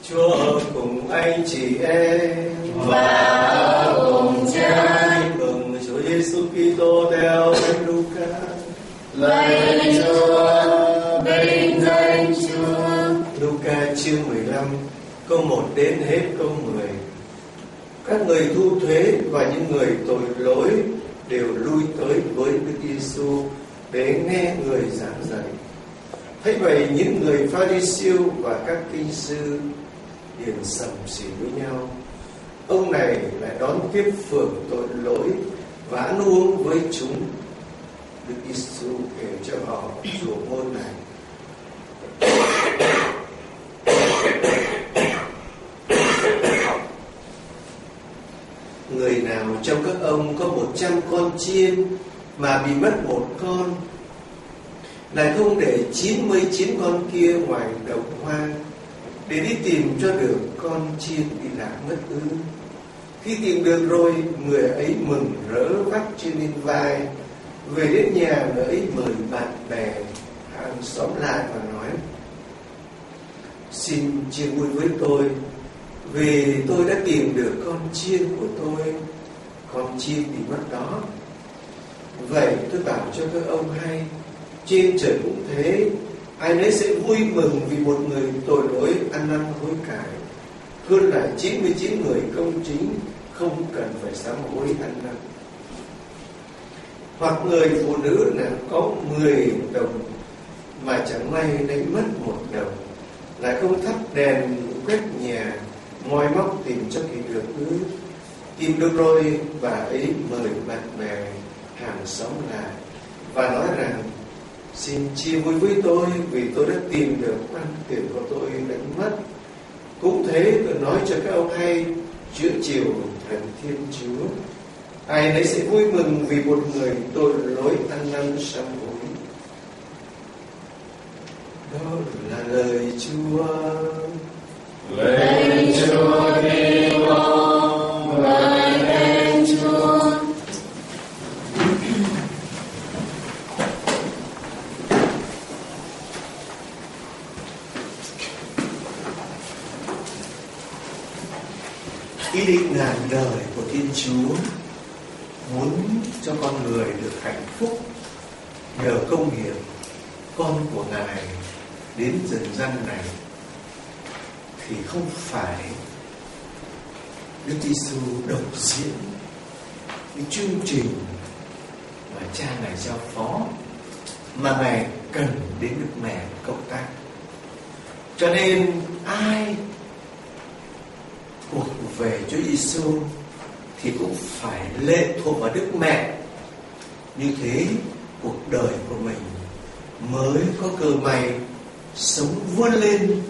Chúa cùng anh chị em và cùng cha. Mừng Chúa Giêsu Kitô theo Thánh Luca. Lạy Chúa, vinh danh Chúa. Luca chương 15 câu 1 đến hết câu 10. Các người thu thuế và những người tội lỗi đều lui tới với Đức Giêsu để nghe người giảng dạy. Thế vậy những người Pha-ri-siêu và các kinh sư liền sầm xì với nhau. Ông này lại đón tiếp phường tội lỗi và ăn uống với chúng. Đức Giêsu kể cho họ dụ ngôn này: người nào trong các ông có 100 con chiên mà bị mất một con, lại không để 99 con kia ngoài đồng hoang để đi tìm cho được con chiên bị lạc mất ư? Khi tìm được rồi, người ấy mừng rỡ vác trên lên vai, về đến nhà người ấy mời bạn bè hàng xóm lại và nói: xin chia vui với tôi, vì tôi đã tìm được con chiên của tôi, con chiên bị mất đó. Vậy tôi bảo cho các ông hay, trên trời cũng thế, ai nấy sẽ vui mừng vì một người tội lỗi ăn năn hối cải, hơn là 99 người công chính không cần phải sám hối ăn năn. Hoặc người phụ nữ nào có 10 đồng mà chẳng may đánh mất 1 đồng, lại không thắp đèn quét nhà, moi móc tìm cho kịp được ư? Tìm được rồi, bà ấy mời bạn bè hàng xóm lại và nói rằng: xin chia vui với tôi, vì tôi đã tìm được quan tiền của tôi đánh mất. Cũng thế, tôi nói cho các ông hay, giữa chiều thần Thiên Chúa, ai nấy sẽ vui mừng vì một người tội lỗi ăn năn sám hối. Đó là lời Chúa. Lạy Chúa Kitô, lạy Thánh Chúa. Ý định ngàn đời của Thiên Chúa muốn cho con người được hạnh phúc nhờ công hiến con của Ngài đến trần gian này, thì không phải Đức Giêsu độc diễn cái chương trình mà Cha Ngài giao phó, mà Ngài cần đến Đức Mẹ cộng tác. Cho nên ai cuộc về Chúa Giêsu thì cũng phải lệ thuộc vào Đức Mẹ. Như thế cuộc đời của mình mới có cơ may sống vươn lên.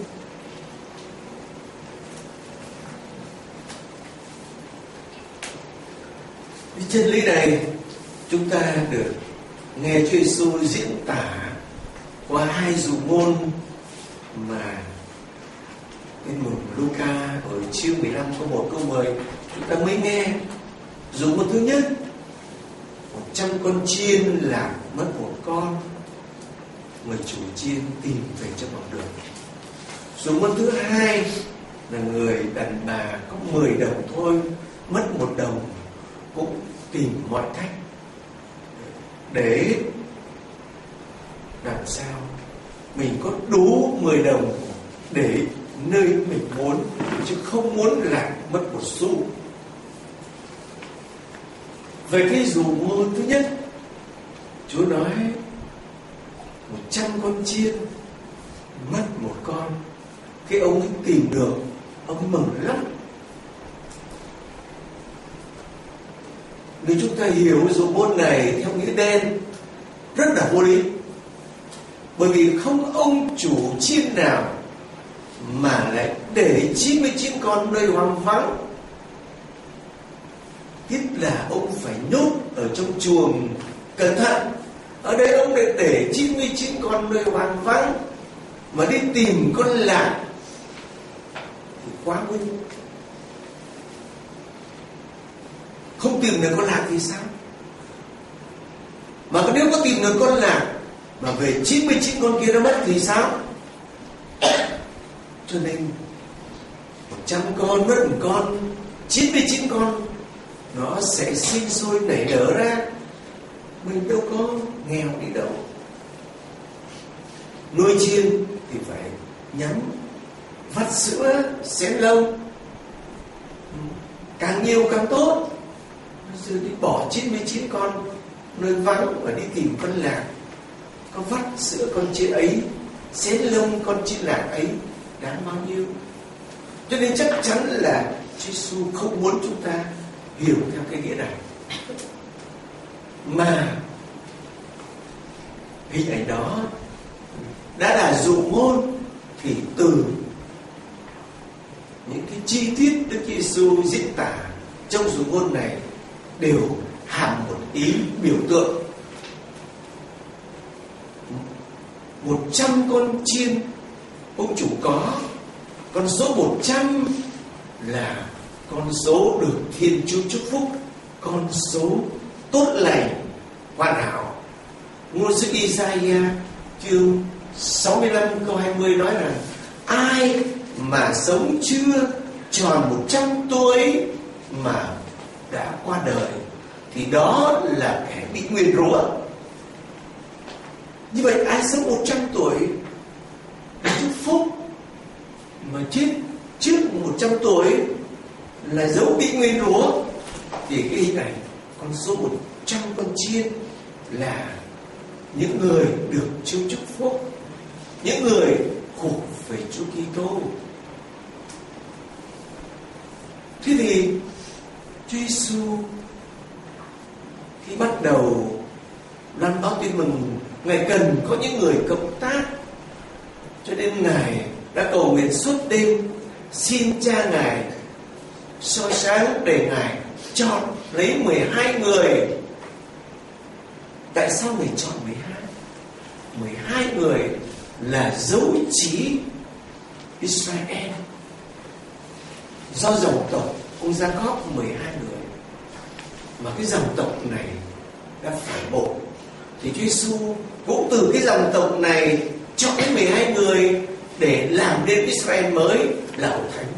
Cái chân lý này chúng ta được nghe Chúa Giêsu diễn tả qua 2 dụ ngôn mà Tin mừng Luca ở chương 15 câu 1 câu 10 chúng ta mới nghe. Dụ ngôn thứ nhất: 100 con chiên lạc mất 1 con, người chủ chiên tìm về cho bằng được. Dụ ngôn thứ hai là người đàn bà có 10 đồng thôi, mất 1 đồng cũng tìm mọi cách để làm sao mình có đủ 10 đồng để nơi mình muốn, chứ không muốn lạc mất một xu. Về cái dụ ngôn thứ nhất, Chúa nói 100 con chiên mất 1 con. Khi ông ấy tìm được, ông ấy mừng lắm. Nếu chúng ta hiểu dụ ngôn này theo nghĩa đen, rất là vô lý. Bởi vì không ông chủ chiên nào mà lại để 99 con nơi hoang vắng. Tiếc là ông phải nhốt ở trong chuồng cẩn thận. Ở đây ông lại để 99 con nơi hoang vắng mà đi tìm con lạc thì quá nguy. Không tìm được con lạc thì sao? Mà nếu có tìm được con lạc mà về 99 con kia nó mất thì sao? Cho nên 100 con mất một con, 99 con nó sẽ sinh sôi nảy nở ra. Mình đâu có nghèo đi đâu. Nuôi chiên thì phải nhắm, vắt sữa, xén lông, càng nhiều càng tốt. Rồi đi bỏ 99 con nơi vắng và đi tìm con lạc, có vắt sữa con chiên ấy, xén lông con chiên lạc ấy đáng bao nhiêu. Cho nên chắc chắn là Chúa Giêsu không muốn chúng ta hiểu theo cái nghĩa này, mà hình ảnh đó đã là dụ ngôn, thì từ những cái chi tiết Đức Chúa Giêsu diễn tả trong dụ ngôn này đều hàm một ý biểu tượng. 100 con chiên ông chủ có, con số 100 là con số được Thiên Chúa chúc phúc, con số tốt lành, hoàn hảo. Ngôn sứ Isaiah chương 65 câu 20 nói rằng: ai mà sống chưa tròn 100 tuổi mà đã qua đời thì đó là kẻ bị nguyền rủa. Như vậy ai sống 100 tuổi là chúc phúc, mà chết trước 100 tuổi là dấu bị nguyền rủa. Thì cái hình ảnh con số 100 con chiên là những người được Chúa chúc phúc, những người thuộc về Chúa Kitô. Thế thì Chúa Giêsu khi bắt đầu loan báo tin mừng, Ngài cần có những người cộng tác, cho nên Ngài đã cầu nguyện suốt đêm, xin Cha Ngài soi sáng để Ngài chọn lấy 12 người. Tại sao Ngài chọn 12? 12 người là dấu chỉ Israel. Do dòng tộc ông Jacob 12 người, mà cái dòng tộc này đã phản bội, thì Chúa Giêsu cũng từ cái dòng tộc này chọn đến 12 người để làm nên Israel mới là hội thánh.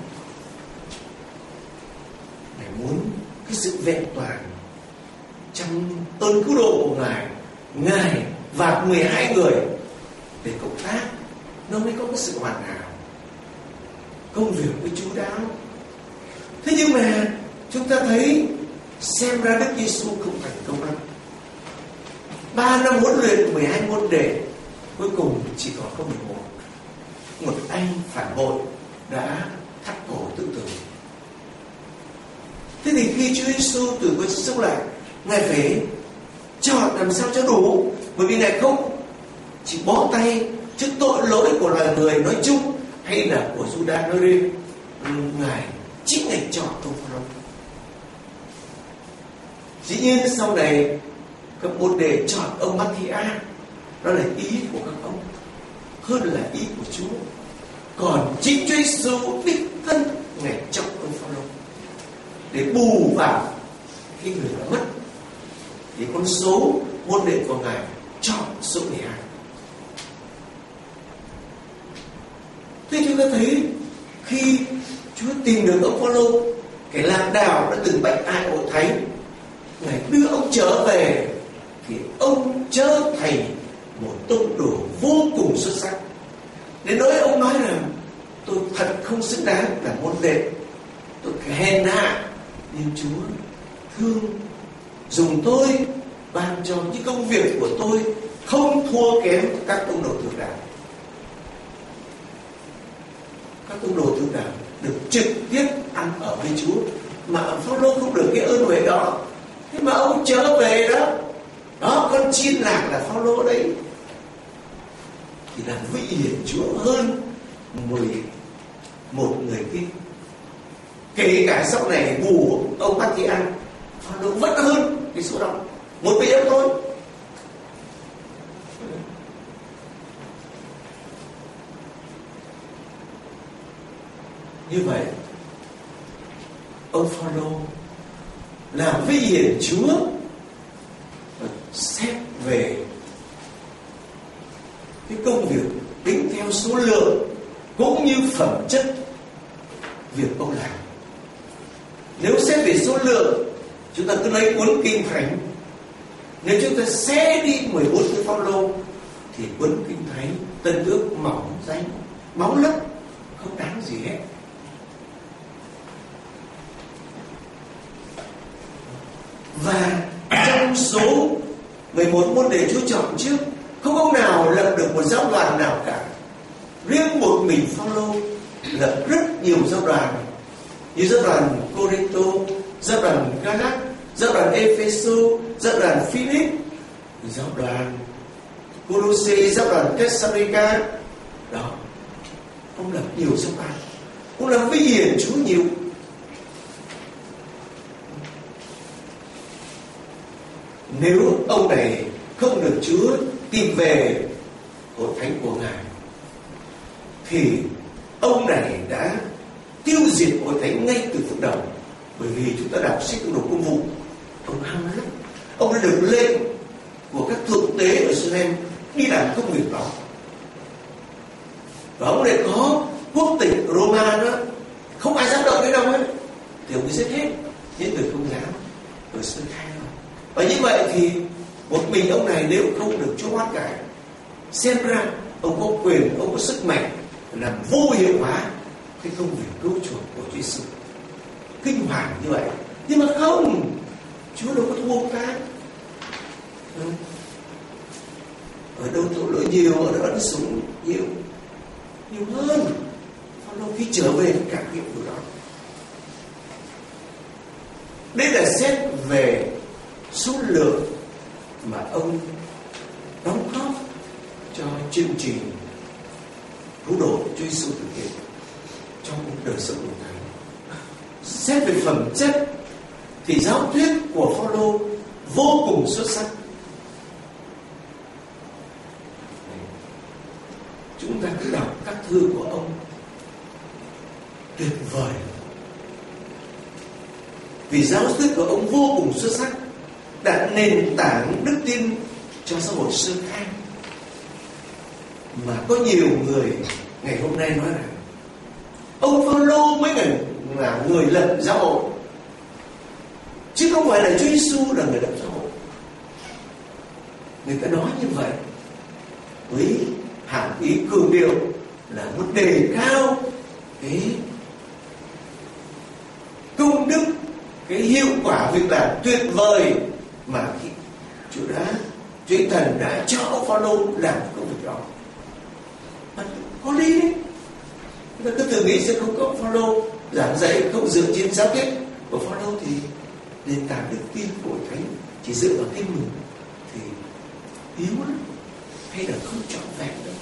Ngài muốn cái sự vẹn toàn trong ơn cứu độ của Ngài, Ngài và 12 người để cộng tác, nó mới có cái sự hoàn hảo, công việc với chú đáo. Thế nhưng mà chúng ta thấy xem ra Đức Giêsu không thành công lắm. 3 năm huấn luyện 12 môn đệ, cuối cùng chỉ còn có 11. Một anh phản bội đã thắt cổ tự tử. Thế thì khi Chúa Giêsu từ cõi chết sống lại, Ngài phải chọn làm sao cho đủ, bởi vì Ngài không chỉ bó tay trước tội lỗi của loài người nói chung hay là của Giuđa nói riêng. Ngài chính Ngài chọn ông Phao-lô. Dĩ nhiên sau này các môn đệ chọn ông Ma-thi-a, đó là ý của các ông hơn là ý của Chúa. Còn chính Chúa Giêsu đích thân Ngài chọn ông Phao-lô để bù vào cái người đã mất, thì con số môn đệ của Ngài chọn số 12. Thế chúng ta thấy khi Chúa tìm được ông Phao-lô, cái lạc đạo đã từng bách ai hội thánh, Ngài đưa ông trở về, thì ông trở thành một tông đồ vô cùng xuất sắc. Đến nỗi ông nói rằng: tôi thật không xứng đáng là môn đệ, tôi hèn hạ, nhưng Chúa thương dùng tôi, ban cho những công việc của tôi không thua kém các tông đồ thượng đạo. Các tông đồ thượng đạo được trực tiếp ăn ở với Chúa, mà ông Phao-lô không được cái ơn huệ đó. Thế mà ông trở về đó, con chiên lạc là Phao-lô đấy, thì là vĩ hiển Chúa hơn 11 người kia. Kể cả sau này bù ông Ma-thi-a, Phao-lô vẫn hơn cái số đó, một vị em thôi. Như vậy ông Phao-lô làm vĩ hiển Chúa, và xét về cái công việc tính theo số lượng cũng như phẩm chất, việc ông làm. Nếu xét về số lượng, chúng ta cứ lấy cuốn Kinh Thánh. Nếu chúng ta xé đi 14 cái Phaolô thì cuốn Kinh Thánh Tân Ước mỏng danh, bóng lấp, không đáng gì hết. Và trong số 11 môn đệ Chúa chọn trước, không ông nào lập được một giáo đoàn nào cả. Riêng một mình Phaolô lập rất nhiều giáo đoàn, như giáo đoàn Cô-rinh-tô, giáo đoàn Ga-lát, giáo đoàn Ê-phê-sô, giáo đoàn Philip, giáo đoàn Cô-lô-sê, giáo đoàn Thét-sa-lô-ni-ca. Đó, ông lập nhiều giáo đoàn, ông làm vinh hiển Chúa nhiều. Nếu ông này không được Chúa tìm về hội thánh của Ngài, thì ông này đã tiêu diệt hội thánh ngay từ phút đầu. Bởi vì chúng ta đọc sách Công đồ Công vụ, ông ham lắm, ông đã được lệnh của các thượng tế ở Jerusalem đi làm công việc đó, và ông lại có quốc tịch Roma nữa, không ai dám động đến đâu hết, thì ông giết hết những người Công giáo ở sơ khai. Và như vậy thì một mình ông này nếu không được Chúa hoán cải, xem ra ông có quyền, ông có sức mạnh làm vô hiệu hóa cái công việc cứu chuộc của Chúa Giêsu. Kinh hoàng như vậy, nhưng mà không, Chúa đâu có thua ông ta. Ở đâu tội lỗi nhiều, ở đó ân sủng nhiều hơn. Phaolô khi trở về với cảm nghiệm của đó. Đây là xét về số lượng mà ông đóng góp cho chương trình cứu độ Chúa Giêsu thực hiện trong đời sống của Thầy. Xét về phẩm chất thì giáo thuyết của Phaolô vô cùng xuất sắc. Chúng ta cứ đọc các thư của ông, tuyệt vời. Vì giáo thuyết của ông vô cùng xuất sắc, đặt nền tảng đức tin cho xã hội sơ khai. Mà có nhiều người ngày hôm nay nói rằng ông Phaolô mới là người lập giáo hội, chứ không phải là Chúa Giêsu là người lập giáo hội. Người ta nói như vậy với hàm ý cường điệu là muốn đề cao cái công đức, cái hiệu quả việc làm tuyệt vời mà Chúa Thần đã cho ông Phaolô làm công việc đó. Có lý đấy. Chúng ta cứ thử nghĩ sẽ không có Phaolô giảng dạy không dựa trên giáo thuyết của Phaolô thì nền tảng đức tin của Thánh chỉ dựa vào tin mừng thì yếu lắm, hay là không trọn vẹn đâu.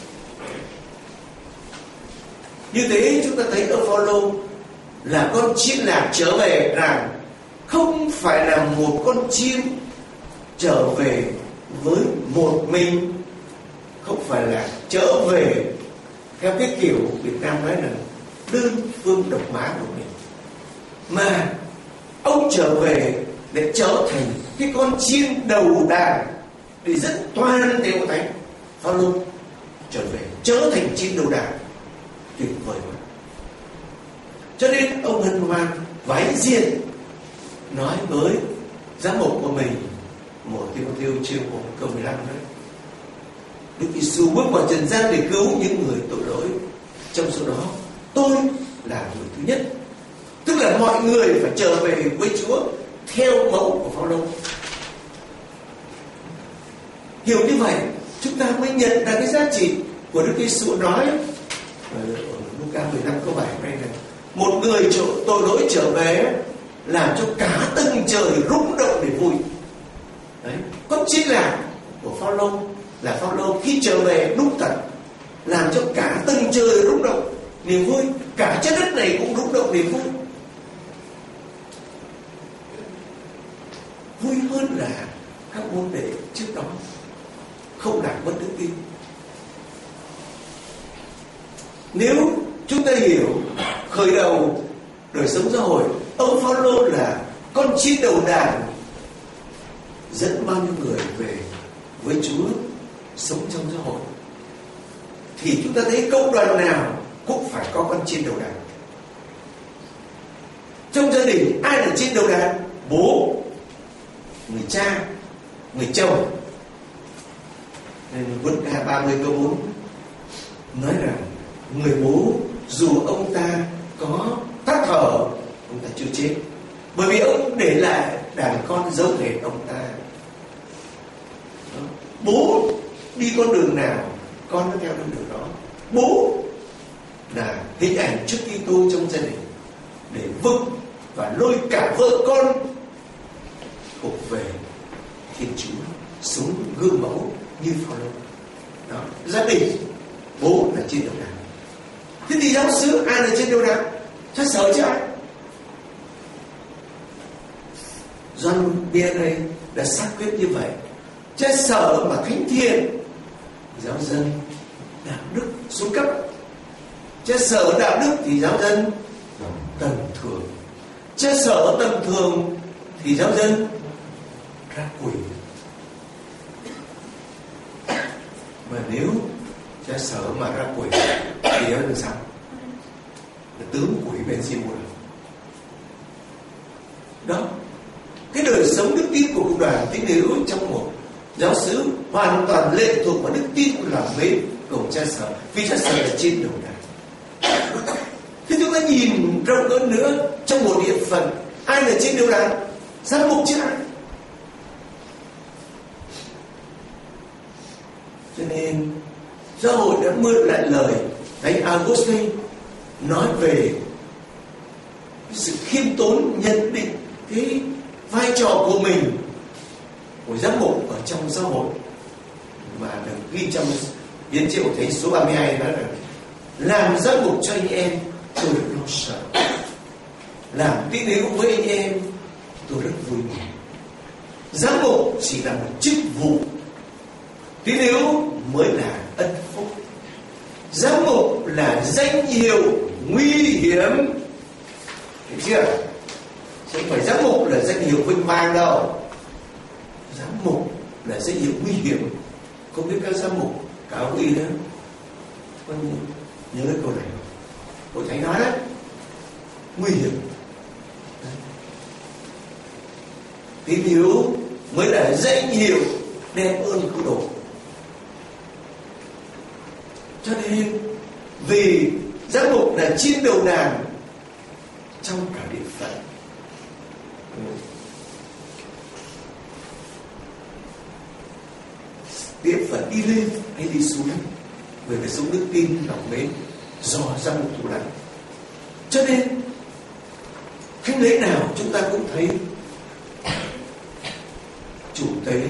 Như thế chúng ta thấy ở Phaolô là con chiên lạc trở về, rằng không phải là một con chiên trở về với một mình, không phải là trở về theo cái kiểu Việt Nam nói là đơn phương độc mã của mình, mà ông trở về để trở thành cái con chiên đầu đàn để dẫn toàn thể hội thánh. Phaolô trở về trở thành chiên đầu đàn, tuyệt vời quá. Cho nên ông hân hoan vái diện nói với giám mục của mình, một Timothée chương 1 câu 15 đấy: Đức Giêsu bước vào trần gian để cứu những người tội lỗi, trong số đó tôi là người thứ nhất. Tức là mọi người phải trở về với Chúa theo mẫu của Phaolô. Hiểu như vậy chúng ta mới nhận ra cái giá trị của Đức Giêsu nói ở Luca 15 câu 7 này là một người tội lỗi trở về làm cho cả tầng trời rung động để vui. Đấy, con chiên lạc của Phaolô là Phaolô khi trở về đúng thật làm cho cả tầng trời rung động niềm vui, cả trái đất này cũng rung động niềm vui. Vui hơn là các môn đệ trước đó không đạt mất đức tin. Nếu chúng ta hiểu khởi đầu đời sống xã hội, ông Phaolô là con chiên đầu đàn dẫn bao nhiêu người về với Chúa sống trong xã hội, thì chúng ta thấy công đoàn nào cũng phải có con chiên đầu đàn. Trong gia đình ai là trên đầu đàn? Bố, người cha, người chồng. Nên Vượt Ca 30 câu 4 nói rằng người bố dù ông ta có tắt thở, ông ta chưa chết, bởi vì ông để lại đàn con giống hệt ông ta. Bố đi con đường nào, con nó theo con đường đó. Bố là hình ảnh Chúa Kitô trong gia đình, để vực và lôi cả vợ con thuộc về Thiên Chúa, sống gương mẫu như Phao-lô. Đó, gia đình bố là trên đầu đàn. Thế thì giáo xứ ai là trên đầu đàn? Cha Sở chứ ai? John Vianney đã xác quyết như vậy. Cha Sở mà thánh thiện, giáo dân đạo đức xuống cấp. Cha Sở đạo đức thì giáo dân tầm thường. Cha Sở tầm thường thì giáo dân ra quỷ. Mà nếu cha Sở mà ra quỷ thì nó làm sao? Là tướng quỷ Beelzebul. Đó, cái đời sống đức tin của cộng đoàn tín hữu trong một giáo xứ hoàn toàn lệ thuộc vào đức tin của lòng mến của cha Sở, vì cha Sở là trên đầu đàn. Thế chúng ta nhìn rộng hơn nữa, trong một địa phận ai là trên đầu đàn? Giám mục chứ ai? Cho nên giáo hội đã mượn lại lời Thánh Augustine nói về sự khiêm tốn, nhận định cái vai trò của mình, của giám mục ở trong giáo hội, mà được ghi trong Hiến Triệu Thánh số 32 nói rằng làm giám mục cho anh em tôi được lo sợ, làm tín hữu với anh em tôi rất vui mừng. Giám mục chỉ là một chức vụ, tín hữu mới là ân phúc. Giám mục là danh hiệu nguy hiểm, hiểu chưa? Chứ không phải giám mục là danh hiệu vinh vang đâu. Giám mục là danh hiệu nguy hiểm. Không biết các giám mục cáo uy nữa con nhớ cái câu này, Hội Thánh nói đấy, nguy hiểm. Tín hữu mới là danh hiệu đem ơn cứu độ. Cho nên vì giám mục là trên đầu đàn trong cả địa phận, địa phận đi lên hay đi xuống về cái sống đức tin lòng mến do giám mục thủ lãnh. Cho nên thánh lễ nào chúng ta cũng thấy chủ tế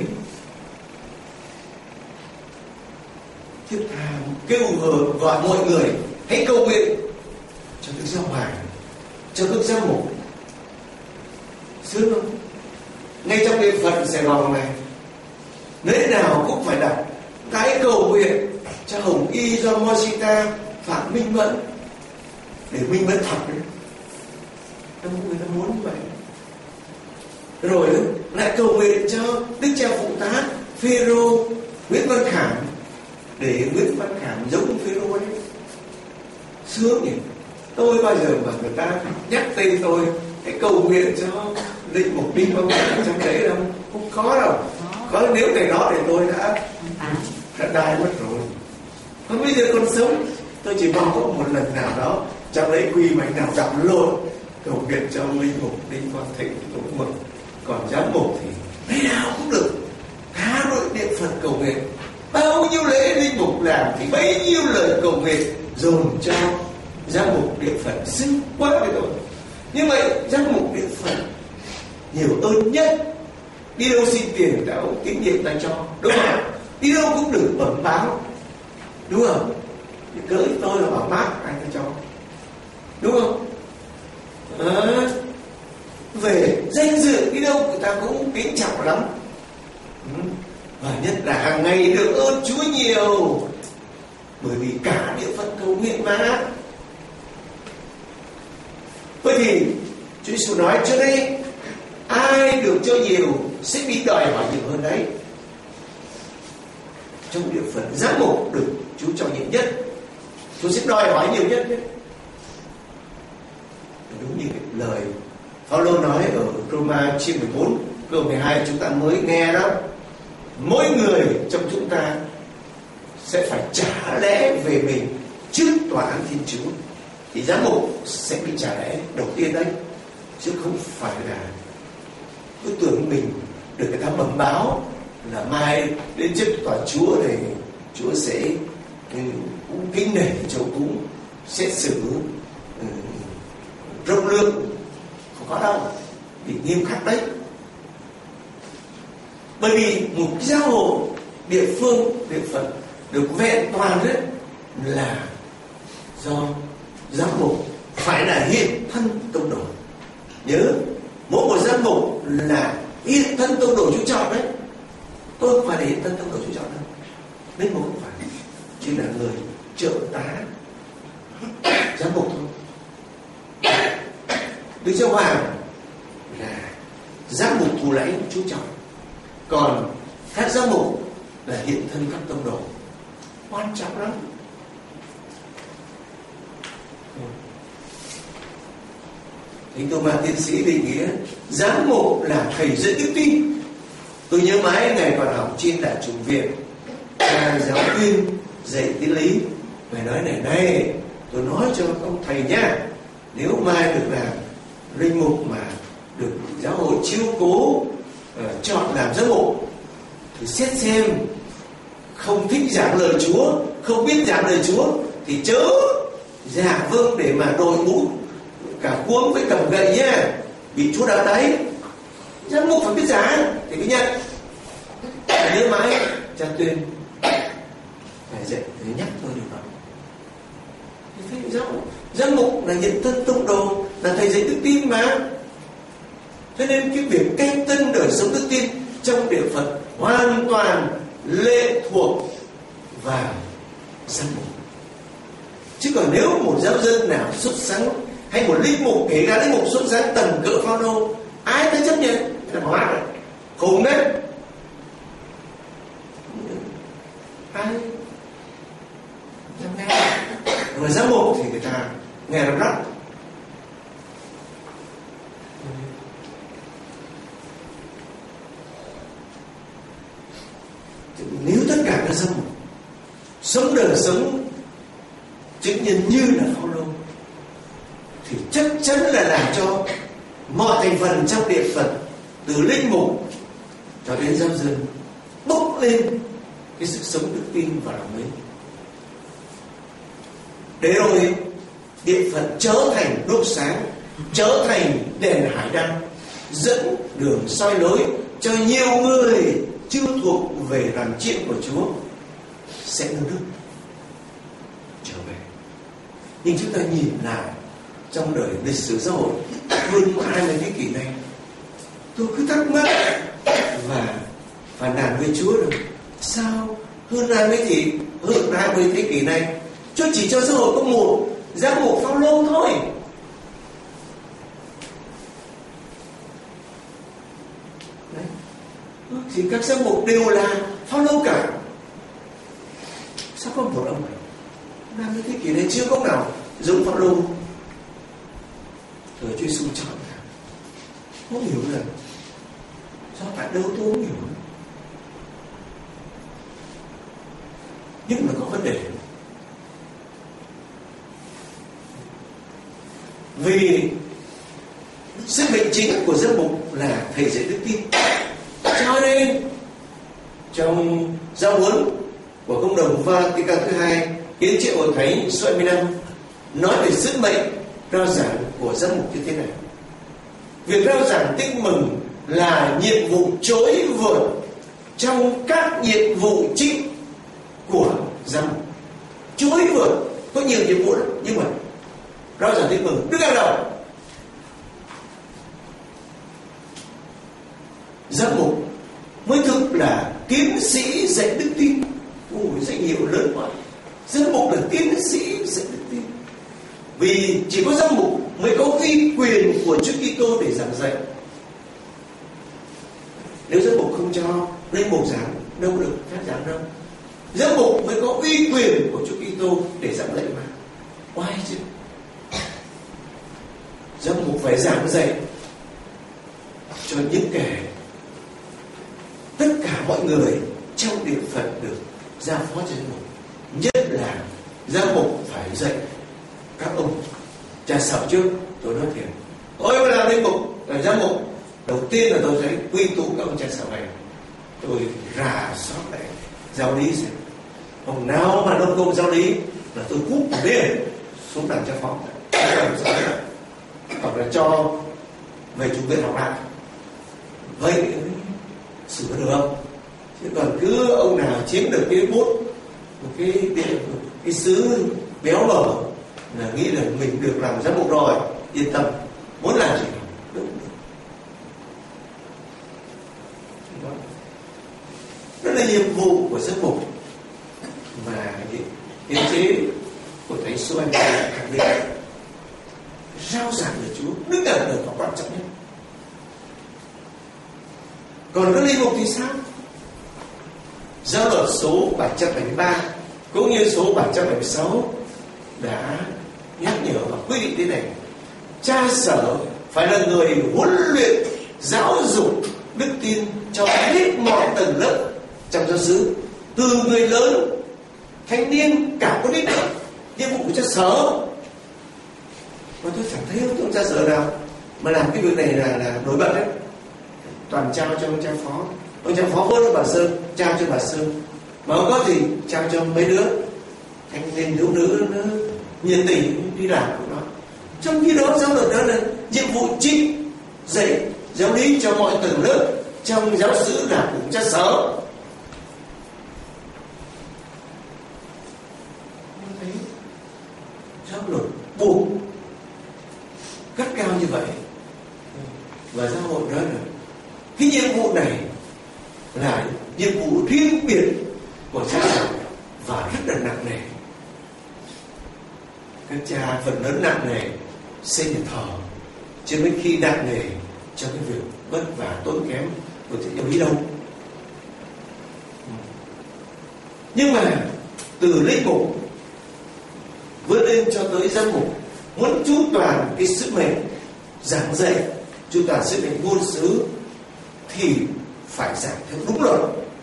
thiết tha kêu gọi mọi người hãy cầu nguyện cho Đức Giáo Hoàng, cho Đức Giám mục. Sướng không? Ngay trong địa phận Sài Gòn này, lễ nào cũng phải đặt cái cầu nguyện cho Hồng Y, do Moshita, Phạm Minh Mẫn, để Minh Mẫn thật đấy. Người ta muốn như vậy. Rồi lại cầu nguyện cho Đức Cha Phụ Tá Phêrô Nguyễn Văn Khảm, để Nguyễn Văn Khảm giống Phêrô ấy. Sướng nhỉ? Tôi bao giờ mà người ta nhắc tên tôi hãy cầu nguyện cho linh mục Đinh Văn Khảm trong đấy đâu, không có đâu. Có nếu ngày đó thì tôi đã đai mất rồi. Còn bây giờ còn sống, tôi chỉ mong có một lần nào đó trong đấy quy mạch nào đọc lộn cầu nguyện cho linh mục Đinh Quang Thịnh cũng mừng. Còn giám mục thì ngày nào cũng được, cả đội địa phận cầu nguyện, bao nhiêu lễ linh mục làm thì bấy nhiêu lời cầu nguyện dồn cho giám mục địa phận, xứng quá với tôi. Như vậy giám mục địa phận nhiều ơn nhất, đi đâu xin tiền đã tín nhiệm ta cho, đúng không? Đi đâu cũng được bẩm báo, đúng không? Cỡ tôi là bảo mát anh ta cho, đúng không? Về danh dự đi đâu người ta cũng kính trọng lắm. Và nhất là hàng ngày được ơn Chúa nhiều, bởi vì cả địa phận cầu nguyện mà. Vậy thì Chúa Giêsu nói trước đây, ai được cho nhiều sẽ bị đòi hỏi nhiều hơn đấy. Trong địa phận giám mục được Chúa cho nhiều nhất, Chúa sẽ đòi hỏi nhiều nhất đấy. Đúng như cái lời Phaolô nói ở Roma chương 14 câu 12 chúng ta mới nghe đó, mỗi người trong chúng ta sẽ phải trả lẽ về mình trước tòa án Thiên Chúa. Thì giám mục sẽ bị trả lẽ đầu tiên đấy, chứ không phải là cứ tưởng mình được người ta bẩm báo là mai đến trước tòa Chúa này Chúa sẽ cũng kính nể Chúa cũng xét xử rộng lượng. Không có đâu, bị nghiêm khắc đấy. Bởi vì một giáo hội địa phương, địa phận được vẹn toàn đấy là do giám mục phải là hiện thân tông đồ. Nhớ, mỗi một giám mục là hiện thân tông đồ chú trọng đấy. Tôi không phải là hiện thân tông đồ chú trọng đâu, nên một không phải, chỉ là người trợ tá giám mục thôi. Đức Giáo Hoàng là giám mục thủ lãnh chú trọng, còn các giám mục là hiện thân các tông đồ. Quan trọng lắm. Thánh Tô Ma tiến sĩ định nghĩa giám mục là thầy dẫn đức tin. Tôi nhớ mãi ngày còn học trên Đại chủng viện, giáo viên dạy tín lý, ngài nói này, tôi nói cho ông thầy nha, nếu mai được làm linh mục mà được giáo hội chiếu cố chọn làm giám mục thì xét xem không thích giảng lời Chúa, không biết giảng lời Chúa thì chớ giả vâng để mà đội mũ cả cuống với cầm gậy nha, vì Chúa đã thấy giám mục phải biết giảng thì mới nhận. Nhớ mãi cha Tuyên phải dạy để nhắc tôi điều đó. Thì giám mục là hiện thân tông đồ, là thầy dạy đức tin mà. Cho nên cái việc canh tân đời sống đức tin trong địa phận hoàn toàn lệ thuộc vào giám mục. Chứ còn nếu một giáo dân nào xuất sắc hay một linh mục, kể cả linh mục xuất sắc tầm cỡ Phaolô, ai ta chấp nhận là hóa rồi, khùng đấy. Ai dám nghe. Người giám mục thì người ta nghe lắm lắm. Nếu tất cả các giám mục sống đời sống chứng nhân như là Phaolô thì chắc chắn là làm cho mọi thành phần trong địa phận, từ linh mục cho đến giáo dân, bốc lên cái sự sống đức tin và lòng mến, để rồi địa phận trở thành đuốc sáng, trở thành đèn hải đăng, dẫn đường soi lối cho nhiều người chưa thuộc về đoàn chiên của Chúa sẽ nâng đức trở về. Nhưng chúng ta nhìn lại trong đời lịch sử xã hội hơn 20 thế kỷ này, tôi cứ thắc mắc và phàn nàn với Chúa rồi, sao hơn 20 thế kỷ này Chúa chỉ cho xã hội có một giám mục Phaolô thôi. Đấy. Thì các giám mục đều là Phaolô cả. Sao có một ông này 50 thế kỷ này chưa có nào giống Phaolô? Rồi Chúa Giêsu chọn cả. Không hiểu là do tại đâu tôi không hiểu. Nhưng mà có vấn đề. Vì sứ mệnh chính của giám mục là thầy dạy đức tin, cho nên trong giáo huấn của Công đồng Vatican thứ hai, Hiến triệu Hội Thánh số 25 nói về sứ mệnh rao giảng của giám mục như thế này: việc rao giảng tin mừng là nhiệm vụ trỗi vượt trong các nhiệm vụ chính của giám mục. Trỗi vượt có nhiều nhiệm vụ lắm, nhưng mà rao giảng tin mừng đứng hàng đầu. Giám mục mới thực là tiến sĩ dạy đức tin. Danh hiệu lớn quá. Giám mục là tiến sĩ dạy đức tin. Vì chỉ có giám mục mới có uy quyền của Chúa Kitô để giảng dạy. Nếu giám mục không cho linh mục giảng, đâu được phép giảng đâu. Giám mục mới có uy quyền của Chúa Kitô để giảng dạy mà. Oai chứ. Giám mục phải giảng dạy cho những kẻ tất cả mọi người trong địa phận được giao phó cho giám mục. Nhất là giám mục phải dạy các ông cha sở trước. Tôi nói thiệt, tôi mà làm linh mục, làm giám mục, đầu tiên là tôi sẽ quy tụ các ông cha sở này. Tôi rà soát lại giáo lý xem ông nào mà nông công giáo lý là tôi cúp liền xuống làm cha phó, hoặc là cho về trung tâm học lại. Vậy sửa được không? Chứ còn cứ ông nào chiếm được cái bút, một cái xứ béo bở là nghĩ là mình được làm giám mục rồi, yên tâm, muốn làm gì đúng. Đó là nhiệm vụ của giám mục mà hiến chế của Thánh Số Anh khẳng định. Rao giảng lời Chúa đức là điều quan trọng nhất. Còn các linh mục thì sao? Giáo luật số 773 cũng như số 776 đã nhắc nhở và quy định thế này: cha sở phải là người huấn luyện giáo dục đức tin cho hết mọi tầng lớp trong giáo xứ, từ người lớn, thanh niên, cả con nít. Nhiệm vụ của cha sở, mà tôi chẳng thấy ông cha sở nào mà làm cái việc này là nổi bật đấy. Toàn trao cho ông cha phó. Ông cha phó vớt cho bà Sơn, trao cho bà Sơn. Mà không có gì trao cho mấy đứa thanh niên thiếu nữ nó nhiệt tình đi làm của nó. Trong khi đó giáo luật đó là nhiệm vụ chính dạy giáo lý cho mọi tầng lớp trong giáo xứ là của cha sở. Thấy giáo luật buộc gắt cao như vậy, và giáo hội đó là cái nhiệm vụ này là nhiệm vụ riêng biệt của cha sở và rất là nặng nề. Các cha phần lớn nặng nề xây nhà thờ, chứ mấy khi nặng nề cho cái việc vất vả tốn kém của thầy giáo lý đâu. Nhưng mà từ linh mục vươn lên cho tới giám mục, muốn chu toàn cái sứ mệnh giảng dạy, chu toàn sứ mệnh ngôn sứ thì phải giảng theo đúng luật.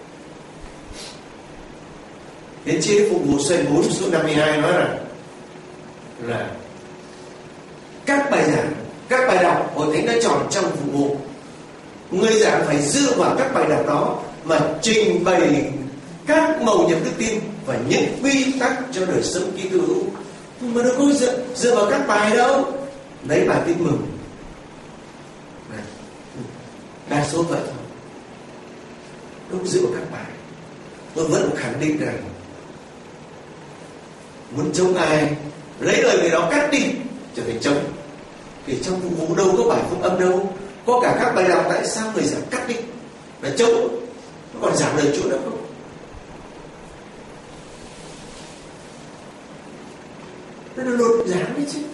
Hiến chế Phục vụ Xuân 4 số 52 nói là các bài giảng, các bài đọc hội thánh đã chọn trong phục vụ, người giảng phải dựa vào các bài đọc đó mà trình bày các mầu nhiệm đức tin và những quy tắc cho đời sống Kitô hữu. Mà nó có dựa vào các bài đâu. Lấy bài tin mừng, đa số vậy thôi, không dựa vào các bài. Tôi vẫn khẳng định rằng muốn chống ai, lấy lời người đó cắt đi trở thành chống. Thì trong phục vụ đâu có bài phúc âm đâu, có cả các bài đọc, tại sao người giảng cắt đi là chống? Nó còn giảng lời Chúa đâu không? Nó là luật giảng đấy chứ.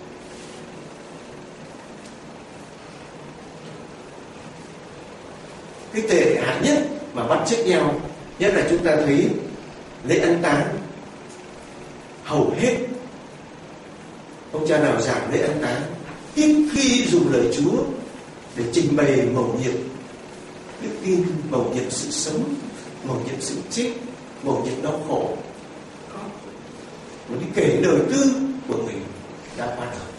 Cái tệ hại nhất mà bắt chước nhau, nhất là chúng ta thấy lễ ân táng, hầu hết ông cha nào giảng lễ ân táng ít khi dùng lời Chúa để trình bày mầu nhiệm đức tin, mầu nhiệm sự sống, mầu nhiệm sự chết, mầu nhiệm đau khổ. Mà đi kể đời tư của người đã qua đời.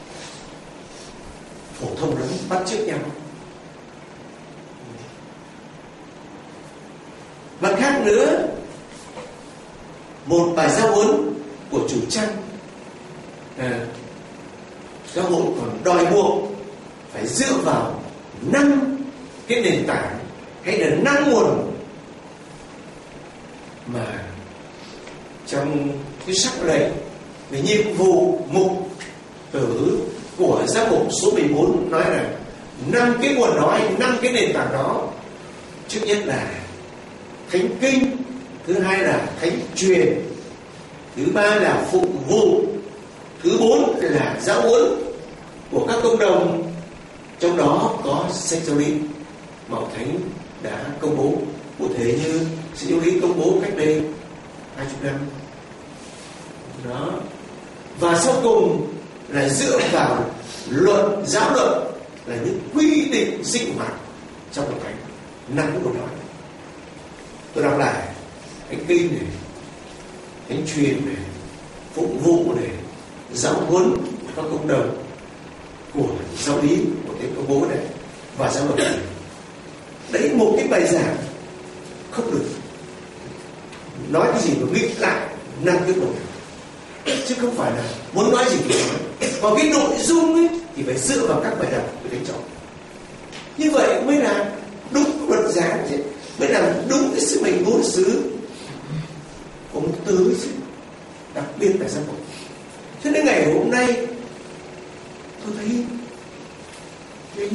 Phổ thông lắm, bắt chước nhau. Mặt khác nữa, một bài giáo huấn của chủ trăng, giáo hội còn đòi buộc phải dựa vào 5 cái nền tảng hay là 5 nguồn mà trong cái sắc lệnh về nhiệm vụ mục tử của giám mục số 14 nói là 5 cái nguồn đó, 5 cái nền tảng đó. Trước nhất là thánh kinh, thứ hai là thánh truyền, thứ ba là phục vụ, thứ 4 là giáo huấn của các cộng đồng, trong đó có sách giáo lý mà Hội Thánh đã công bố, cụ thể như sách giáo lý công bố cách đây 20 năm đó. Và sau cùng là dựa vào luận, giáo luận là những quy định sinh hoạt trong hội thánh nằm ở đó. Tôi đọc lại: thánh kinh này, thánh truyền này, phụng vụ này, giáo huấn các cộng đồng của giáo lý của thánh công bố này và giáo luật này. Đấy, một cái bài giảng không được nói cái gì mà nghĩ lại 5 tiết mục, chứ không phải là muốn nói gì thì nói. Còn cái nội dung ấy thì phải dựa vào các bài đọc của thánh trọng. Như vậy mới là đúng luật giảng chứ, mới là đúng cái sứ mệnh ngôn sứ của một tứ chứ, đặc biệt là giám mục. Cho nên ngày hôm nay tôi thấy cái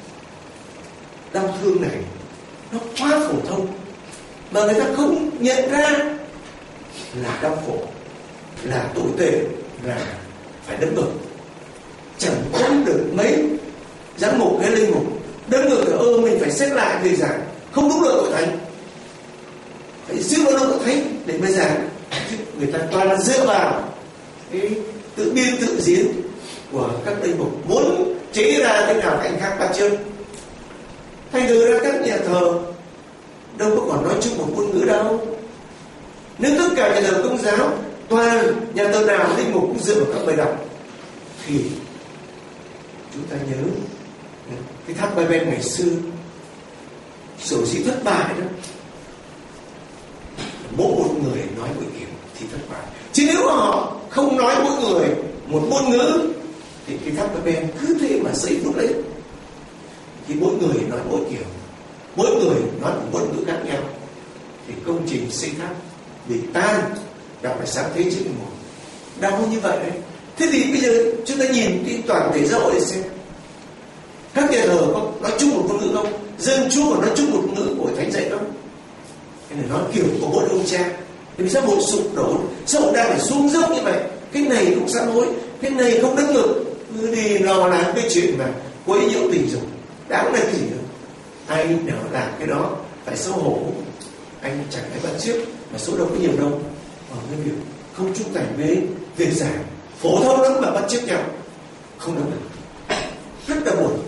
đau thương này nó quá phổ thông mà người ta không nhận ra là đau khổ, là tồi tệ, là phải đấm ngực. Chẳng có được mấy giám mục hay linh mục đấm ngực mình phải xét lại về giảng không đúng luật hội thánh, phải giữ vào luật hội thánh để mới giảng. Người ta toàn là dựa vào cái tự biên tự diễn của các linh mục, muốn chế ra thế nào anh khác bắt chước. Thành thử ra các nhà thờ đâu có còn nói chung một ngôn ngữ đâu. Nếu tất cả nhà thờ Công giáo toàn nhà thờ nào linh mục cũng dựa vào các bài đọc thì chúng ta nhớ cái tháp Babel ngày xưa sở dĩ thất bại đó, mỗi một người nói một kiểu thì thất bại. Chứ nếu họ không nói mỗi người một ngôn ngữ thì cái tháp Babel cứ thế mà xây vút lên. Khi mỗi người nói mỗi kiểu, mỗi người nói một ngôn ngữ khác nhau thì công trình xây tháp bị tan. Đọc lại Sáng Thế chương 11 đau như vậy đấy. Thế thì bây giờ chúng ta nhìn cái toàn thể xã hội để xem các nhà thờ có nói chung một ngôn ngữ không? Dân Chúa có nói chung một ngôn ngữ của Thánh dạy không? Cái này nói kiểu của mỗi ông cha. Vì sao hội sụp đổ, xã hội đang phải xuống dốc như vậy? Cái này không sám hối, cái này không đấm ngực, cứ đi lo làm cái chuyện mà quấy nhiễu tình dục, đáng là cái gì đâu. Ai nào làm cái đó phải xấu hổ. Anh chẳng thấy bắt chước mà số đâu có nhiều đâu. Ở cái việc không trung thành với việc giảng phổ thông lắm mà bắt chước nhau, không đấm được, rất là buồn.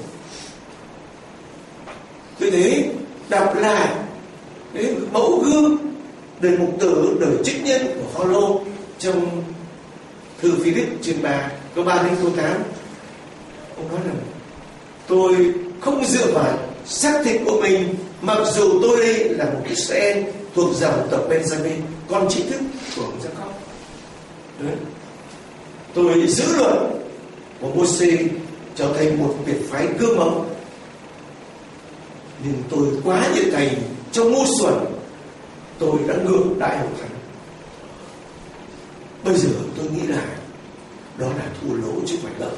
Tôi thấy đọc lại cái mẫu gương đời mục tử, đời trích nhân của Phaolô trong thư Philip chương 3 câu 3 đến câu 8. Ông nói rằng tôi không dựa vào xác thịt của mình, mặc dù tôi đây là một Israel thuộc dòng tộc Benjamin, con chính thức của ông Jacob. Đấy. Tôi giữ luật của Mô-sê trở thành một biệt phái gương mẫu, nhưng tôi quá nhiệt thành trong ngu xuẩn, tôi đã ngược đại hội thánh. Bây giờ tôi nghĩ là đó là thua lỗ chứ không phải lợi.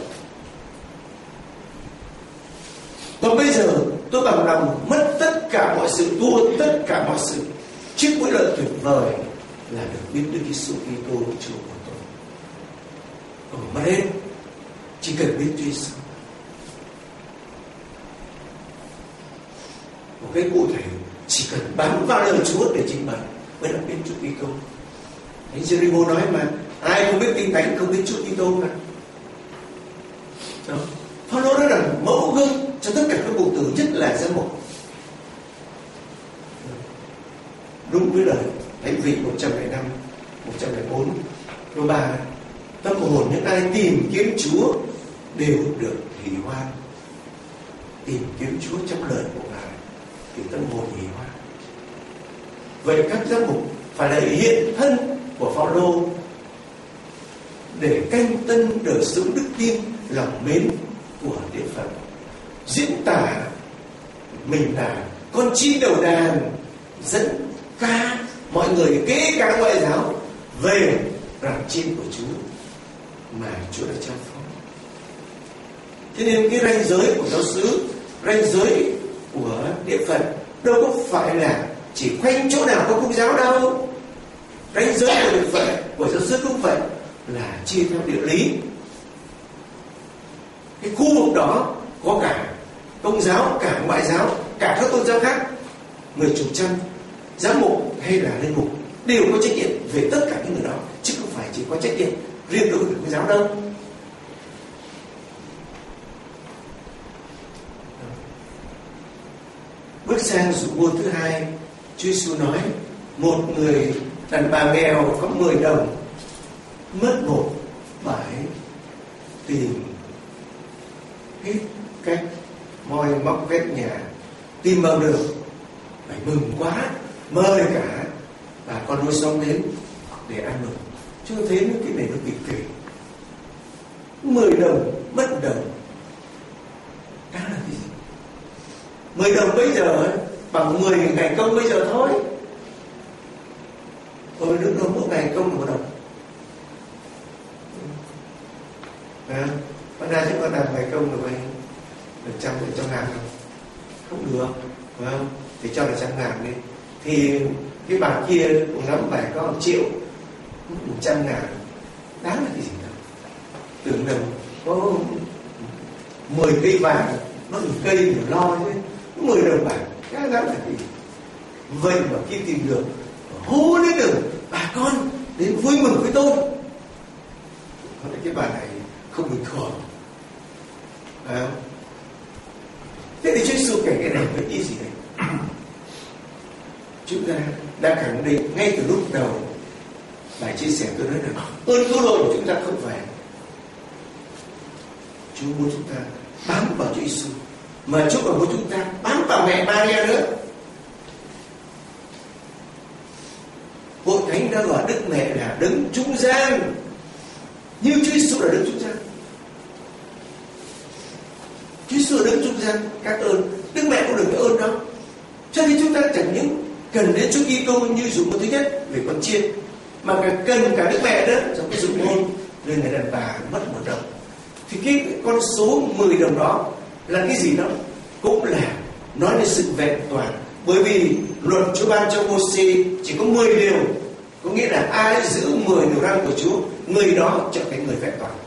Còn bây giờ tôi bằng lòng mất tất cả mọi sự, thua tất cả mọi sự, trước mỗi lợi tuyệt vời là được biết Đức Giêsu Kitô Chúa của tôi. Còn mất hết, chỉ cần biết Chúa Giêsu. Một cái cụ thể, chỉ cần bám vào lời Chúa để trình bày mới được biết Chúa Kitô. Thánh Giê-ri-mô nói mà ai không biết Kinh Thánh không biết Chúa Kitô mà. Đó. Phaolô đó là mẫu gương cho tất cả các mục tử, nhất là giám mục. Đúng với lời Thánh vị 105, 104 câu 3: tâm hồn những ai tìm kiếm Chúa đều được hỷ hoan. Tìm kiếm Chúa trong lời của Ngài thì tâm hồn hỷ hoan. Vậy các giám mục phải là hiện thân của Phaolô để canh tân đời sống đức tin, lòng mến của địa phận, diễn tả mình là con chim đầu đàn dẫn ca mọi người, kể cả ngoại giáo, về rặng chim của Chúa mà Chúa đã trao phó. Thế nên cái ranh giới của giáo xứ, ranh giới của địa phận đâu có phải là chỉ khoanh chỗ nào có Công giáo đâu. Ranh giới của địa phận của giáo xứ không phải là chia theo địa lý. Cái khu vực đó có cả Công giáo, cả ngoại giáo, cả các tôn giáo khác. Người chủ trăn, giám mục hay là linh mục đều có trách nhiệm về tất cả những người đó, chứ không phải chỉ có trách nhiệm riêng đối với Công giáo đâu. Bước sang dụ ngôn thứ hai, Chúa Giêsu nói một người đàn bà nghèo có 10 đồng, mất một bãi, tìm hết cách moi móc vét nhà, tìm bằng được, phải mừng quá, mời cả bà con lối xóm đến để ăn mừng. Chúng ta thấy cái này nó kịch kỷ. 10 đồng mất đồng, đáng là cái gì? 10 đồng bây giờ bằng 10 ngày công bây giờ thôi. Đứng đâu mỗi ngày công 1 đồng. Bắt ra chúng ta làm ngày công được 100 ngàn không? Không được, phải không? Thì cho là 100 ngàn đi. Thì cái bà kia cũng nắm bài có 1 triệu, 100 ngàn, đáng là cái gì đâu? Tưởng đâu có 10 cây vàng, nó một cây thì lo chứ, 10 đồng bạc, cái đáng là cái gì? Vậy mà khi tìm được, hô lên được, bà con đến vui mừng với tôi. Cái bà này không bình thường. Thế thì Chúa Giêsu kể cái này với ý gì đây? Chúng ta đã khẳng định ngay từ lúc đầu bài chia sẻ tôi nói là ơn cứu độ của chúng ta không phải. Chúa muốn chúng ta bám vào Chúa Giêsu, mà Chúa còn muốn chúng ta bám vào mẹ Maria nữa. Hội thánh đã gọi Đức Mẹ là đấng trung gian, như Chúa Giêsu là đấng trung gian. Chúa Giêsu là đấng trung gian, các ơn. Đức Mẹ cũng được cái ơn đó. Cho nên chúng ta chẳng những cần đến Chúa Kitô như dụ ngôn thứ nhất về con chiên, mà cần cả Đức Mẹ đó trong cái dụ ngôn về người đàn bà mất 1 đồng. Thì cái con số 10 đồng đó là cái gì đó? Cũng là nói đến sự vẹn toàn. Bởi vì luật Chúa ban cho Mô-xê chỉ có 10 điều, có nghĩa là ai giữ 10 điều răn của Chúa, người đó trở thành người vẹn toàn.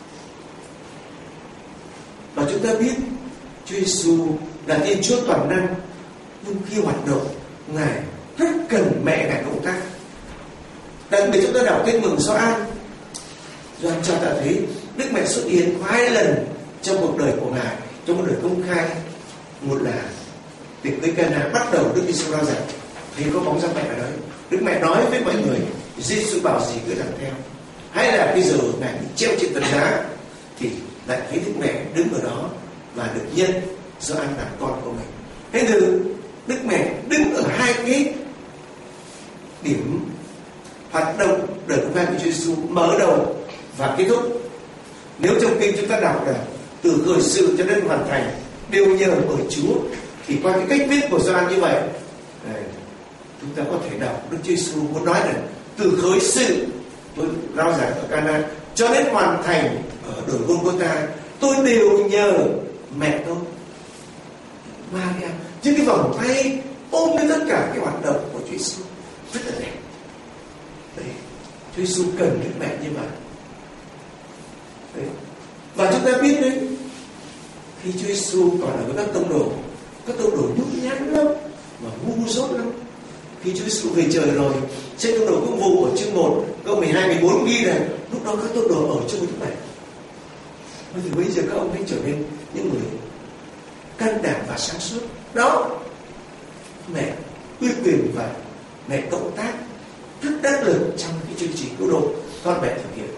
Và chúng ta biết Chúa Giêsu là Thiên Chúa toàn năng, nhưng khi hoạt động Ngài rất cần mẹ Ngài công tác. Đặc biệt chúng ta đọc Tin mừng Gioan cho ta thấy Đức Mẹ xuất hiện 2 lần trong cuộc đời của Ngài, trong cuộc đời công khai. Một là tiệc cưới Cana, bắt đầu Đức Giêsu ra rằng thì có bóng dáng mẹ ở đấy. Đức Mẹ nói với mọi người, Giêsu bảo gì cứ làm theo. Hay là bây giờ Ngài bị treo trên thập giá thì lại thấy Đức Mẹ đứng ở đó và được nhận Gioan làm con của mình. Thế từ Đức Mẹ đứng ở 2 cái điểm hoạt động đời công khai của Chúa Giêsu, mở đầu và kết thúc. Nếu trong kinh chúng ta đọc là từ khởi sự cho đến hoàn thành đều nhờ bởi Chúa, thì qua cái cách viết của Gioan như vậy, chúng ta có thể đọc Đức Chúa Giêsu muốn nói là từ khởi sự tôi rao giảng ở Cana cho đến hoàn thành ở đồi Golgotha, tôi đều nhờ mẹ tôi Maria. Trên cái vòng tay ôm lên tất cả cái hoạt động của Chúa Giêsu rất là đẹp. Đấy, Chúa Giêsu cần Đức Mẹ như vậy. Đấy. Và chúng ta biết đấy, khi Chúa Giêsu còn ở với các tông đồ nhút nhát lắm mà ngu dốt lắm. Khi Chúa Giêsu về trời rồi, trên tông đồ công vụ ở chương 1 câu 12, 14 ghi này, lúc đó các tông đồ ở chung với Đức Mẹ. Thì bây giờ các ông ấy trở nên những người can đảm và sáng suốt. Đó, mẹ uy quyền và mẹ cộng tác rất đắc lực trong cái chương trình cứu độ con mẹ thực hiện.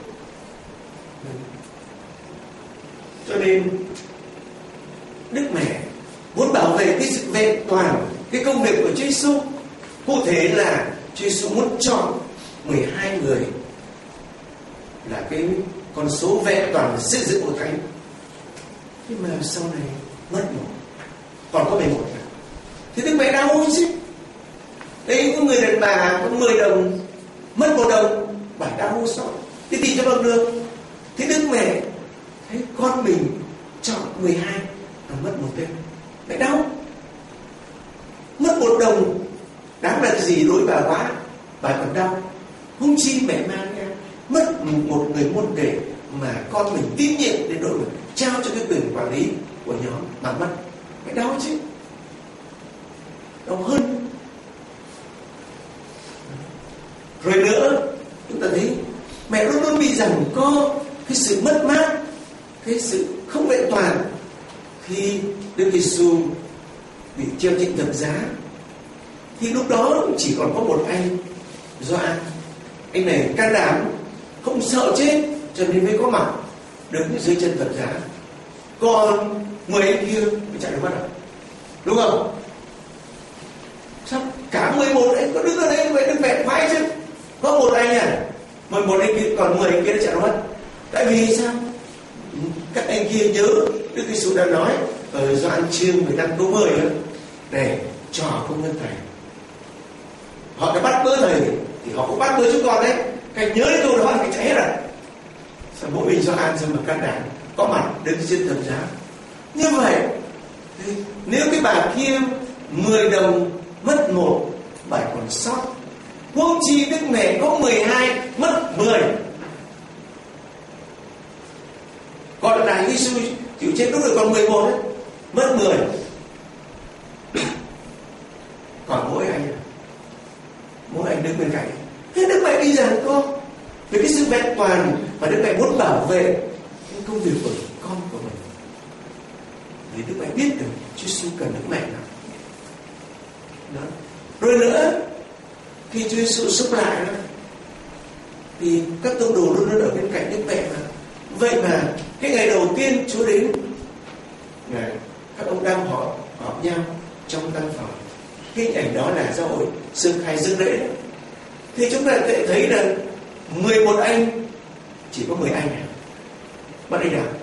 Cho nên Đức Mẹ muốn bảo vệ cái sự vẹn toàn, cái công việc của Chúa Giêsu. Cụ thể là Chúa Giêsu muốn chọn 12 người là cái con số vẹn toàn để xây dựng hội thánh. Nhưng mà sau này mất một, còn có 11 nữa. Thì Đức Mẹ đau chứ. Đấy, có người đàn bà có 10 đồng, mất 1 đồng, bà đau sao? Thì tìm cho bằng được. Thì Đức Mẹ thấy con mình chọn 12 và mất 1 tên, mẹ đau. Mất 1 đồng đáng là cái gì đối bà quá, bà còn đau. Không chi mẹ Maria mất một người môn đệ mà con mình tín nhiệm đến độ mình trao cho cái quyền quản lý của nhóm mà mất, mẹ đau chứ, đau hơn. Rồi nữa chúng ta thấy mẹ luôn luôn bị rằng có cái sự mất mát, cái sự không vẹn toàn khi Đức Giêsu bị treo trên thập giá, thì lúc đó chỉ còn có một anh Gioan. Anh này can đảm, không sợ chết, cho nên mới có mặt đứng dưới chân thập giá. Còn 10 anh kia mới chạy được mất rồi, đúng không? Sao cả 11 anh có đứng ở đây vậy, đứng mệt mãi chứ? Có một anh à, 11 anh kia, còn 10 anh kia đã chạy mất. Tại vì sao? Các anh kia nhớ Đức Giêsu đã nói ở Gioan chương 15 câu 10 đó, này trò không nhân thầy, họ đã bắt bớ thầy thì họ cũng bắt bớ chúng con đấy. Cái nhớ đến câu đó thì chạy hết rồi. Sao mỗi mình Gioan sao mà can đảm có mặt đứng trên thập giá như vậy? Thì nếu cái bà kia 10 đồng mất 1, 7 còn sót, huống chi Đức Mẹ có 12 mất 10. Còn là Giêsu chịu chết lúc rồi còn 11 đấy, mất 10. Còn mỗi anh đứng bên cạnh. Thế Đức Mẹ đi rằng con với cái sự vẹn toàn mà Đức Mẹ muốn bảo vệ cái công việc của con của mình. Vì Đức Mẹ biết được Chúa Giêsu cần Đức Mẹ nào. Đó. Rồi nữa, khi Chúa Giêsu sống lại đó, thì các tông đồ luôn luôn ở bên cạnh Đức Mẹ mà. Vậy mà cái ngày đầu tiên Chúa đến, các ông đang họp nhau trong căn phòng. Cái hình ảnh đó là do hội sơ khai dương lễ đó. Thì chúng ta sẽ thấy là 11 anh chỉ có 10 anh này. Bắt đây nào?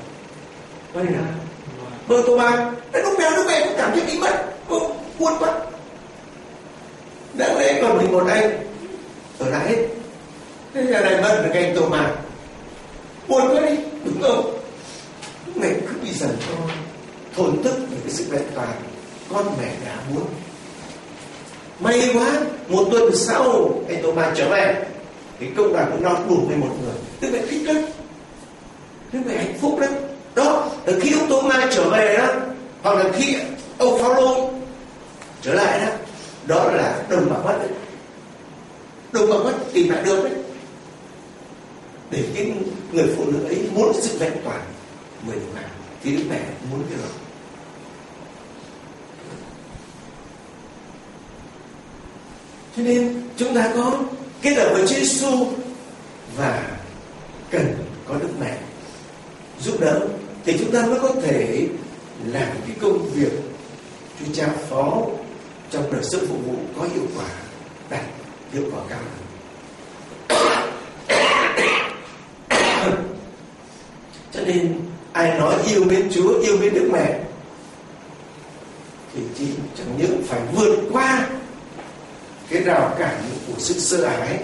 Vâng, Tô-ma, lúc nào Đức Mẹ cũng cảm thấy bị mất, buồn quá. Đáng lẽ còn 11 anh ở lại hết. Thế giờ này mất được anh Tô-ma, buồn quá đi, đúng không? Mẹ cứ bị dần con thổn thức về cái sự vẹn toàn con mẹ đã muốn. May quá, một tuần sau anh Tô-ma trở về, cái công đoàn cũng non đủ 11 người. Đức Mẹ thích lắm, Đức Mẹ hạnh phúc lắm. Đó là khi ông Tô-ma trở về đó, hoặc là khi ông Phao-lô trở lại đó, đó là đồng bạc mất đấy. Đồng bạc mất tìm lại được đấy. Để cái người phụ nữ ấy muốn sự vẹn toàn 10 đồng bạc thì Đức Mẹ muốn cái đó. Cho nên chúng ta có kết hợp với Chúa Giêsu và cần có Đức Mẹ giúp đỡ thì chúng ta mới có thể làm cái công việc Chúa Cha phó trong đời sống phục vụ có hiệu quả, đạt hiệu quả cao hơn. Cho nên ai nói yêu mến Chúa, yêu mến Đức Mẹ thì chỉ chẳng những phải vượt qua cái rào cản của sự sơ ái,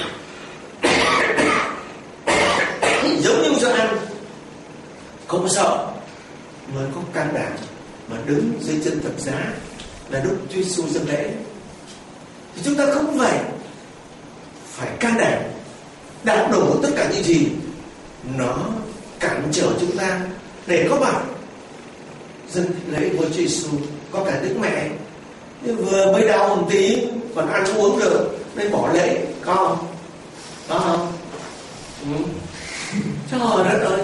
giống như Gioan không sợ mới có can đảm mà đứng dưới chân thập giá là lúc Chúa Giêsu dâng lễ. Thì chúng ta không phải can đảm đạp đổ tất cả những gì nó cản trở chúng ta để có mặt dâng lễ với Chúa Giêsu. Có cả Đức Mẹ vừa mới đau một tí còn ăn uống được nên bỏ lễ, có không? Trời đất ơi,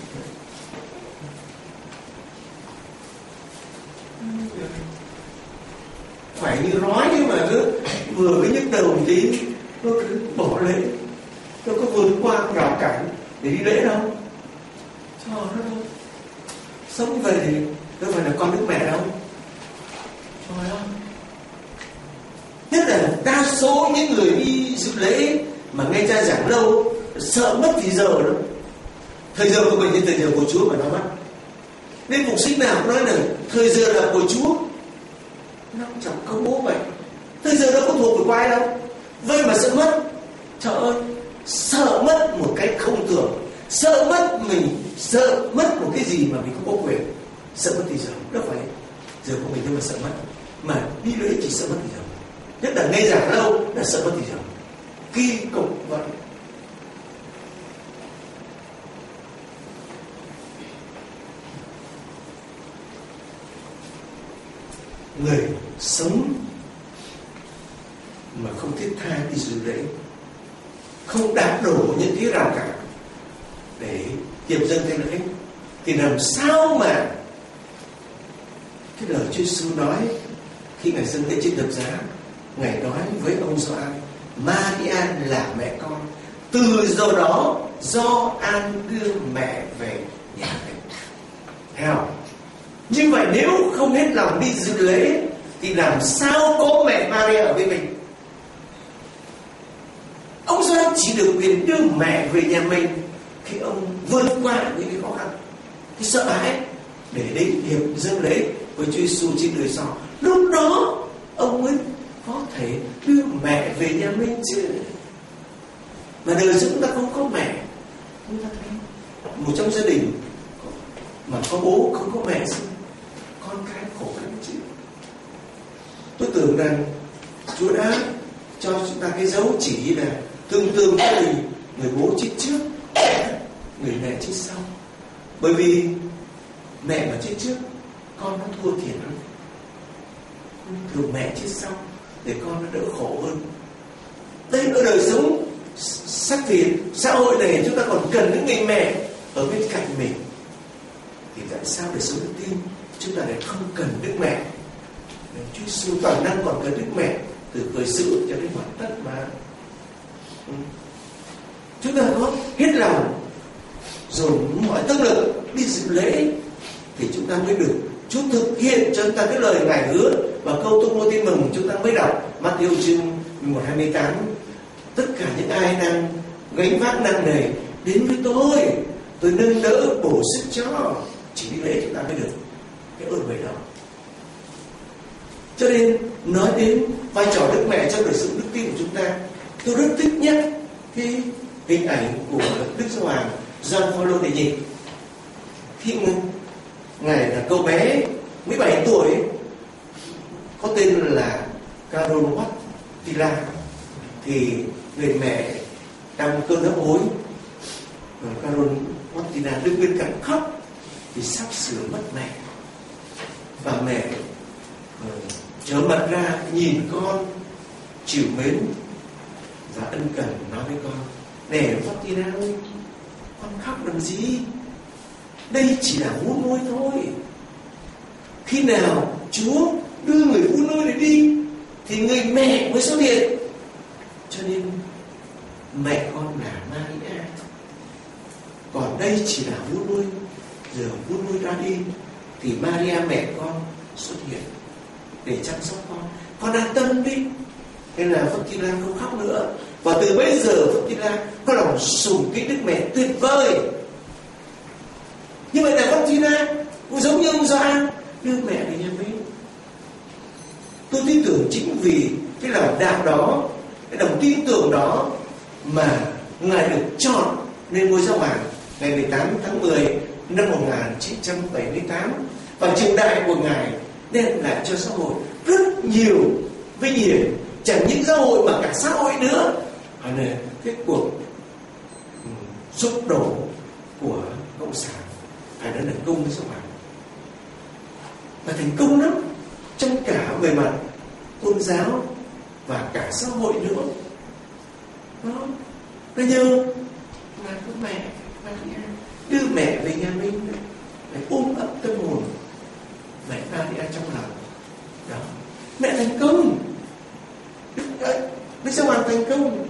phải như nói nhưng mà cứ vừa mới nhức đầu một tí nó cứ bỏ lễ, nó có vượt qua rào cản để đi lễ đâu. Trời đất ơi, sống về thì đâu phải là con Đức Mẹ đâu. Trời ơi, nhất là đa số những người đi dự lễ mà nghe cha giảng lâu sợ mất thì giờ đó. Thời giờ của mình như thời giờ của Chúa mà nó mất. Nên phục sinh nào cũng nói là thời giờ là của Chúa, nó cũng chẳng công bố vậy. Thời giờ nó không thuộc về ai đâu. Vậy mà sợ mất. Trời ơi, sợ mất một cách không tưởng, sợ mất một cái gì mà mình không có quyền. Sợ mất thì giờ, đâu phải giờ của mình đâu mà sợ mất. Mà đi lễ chỉ sợ mất thì giờ. Nhất là nghe giảng lâu là sợ mất thì giờ. Kỳ cục vậy. Người sống mà không thiết tha đi dự lễ, không đạp đổ những cái rào cản để hiệp dâng cái lễ, thì làm sao mà cái lời Chúa Giêsu nói khi Ngài dâng lễ trên thập giá, Ngài nói với ông Gioan: Maria là mẹ con. Từ giờ đó Gioan đưa mẹ về nhà mình. Thấy không? Như vậy nếu không hết lòng đi dự lễ thì làm sao có mẹ Maria ở bên mình? Ông Gioan chỉ được quyền đưa mẹ về nhà mình khi ông vượt qua những cái khó khăn, cái sợ hãi để đến hiệp dâng lễ với Chúa Giêsu trên đời sau. Lúc đó ông mới có thể đưa mẹ về nhà mình chứ. Mà đời chúng ta không có mẹ, chúng ta thấy một trong gia đình mà có bố không có mẹ sinh, con cái khổ lắm chứ. Tôi tưởng rằng Chúa đã cho chúng ta cái dấu chỉ là tương với người bố chết trước, người mẹ chết sau. Bởi vì mẹ mà chết trước, con nó thua thiệt hơn. Thường mẹ chết sau để con nó đỡ khổ hơn. Đây ở đời sống xác thịt xã hội này, chúng ta còn cần những người mẹ ở bên cạnh mình. Thì tại sao để sống đức tin chúng ta lại không cần Đức Mẹ? Chúa Giêsu toàn năng còn cần Đức Mẹ từ khởi sự cho đến hoàn tất mà. Chúng ta có hết lòng rồi mọi tâm lực đi dự lễ thì chúng ta mới được Chúa thực hiện cho chúng ta cái lời Ngài hứa. Và câu tôi ngôi tin mừng chúng ta mới đọc Matthew chương 11:28: tất cả những ai đang gánh vác nặng nề đến với tôi nâng đỡ bổ sức cho. Chỉ đi lễ chúng ta mới được cái ơn huệ đó. Cho nên nói đến vai trò Đức Mẹ trong đời sống đức tin của chúng ta, tôi rất thích nhất cái hình ảnh của Đức Giáo Hoàng Gioan Phaolô đệ nhị. Khi Ngài là cậu bé 17 tuổi có tên là Carol Wojtyla, thì người mẹ trong cơn ấp ối, Carol Wojtyla đứng bên cạnh khóc vì sắp sửa mất mẹ. Và mẹ trở mặt ra nhìn con trìu mến và ân cần nói với con: nè Wojtyla ơi, con khóc làm gì? Đây chỉ là vú nuôi thôi. Khi nào Chúa đưa người vú nuôi này đi thì người mẹ mới xuất hiện. Cho nên mẹ con là Maria. Còn đây chỉ là vú nuôi. Giờ vú nuôi ra đi thì Maria mẹ con xuất hiện để chăm sóc con. Con an tâm đi. Nên là Wojtyla không khóc nữa. Và từ bây giờ Wojtyla có lòng sùng kính Đức Mẹ tuyệt vời. Như vậy là Wojtyla cũng giống như ông Gioan đưa mẹ về nhà mình. Tôi tin tưởng chính vì cái lòng đạo đó, cái lòng tin tưởng đó mà Ngài được chọn nên ngôi Giáo Hoàng ngày 18 tháng 10 năm 1978. Và triều đại của Ngài đem lại cho xã hội rất nhiều vinh hiển, chẳng những xã hội mà cả xã hội nữa. Là cái cuộc sụp đổ của cộng sản phải nói là công với Giáo Hoàng, và thành công lắm trong cả về mặt tôn giáo và cả xã hội nữa. Đó, nó nhờ là có mẹ Maria đưa mẹ về nhà mình để ôm ấp tâm hồn mẹ Maria trong lòng. Đó, mẹ thành công, Đức Giáo Hoàng thành công.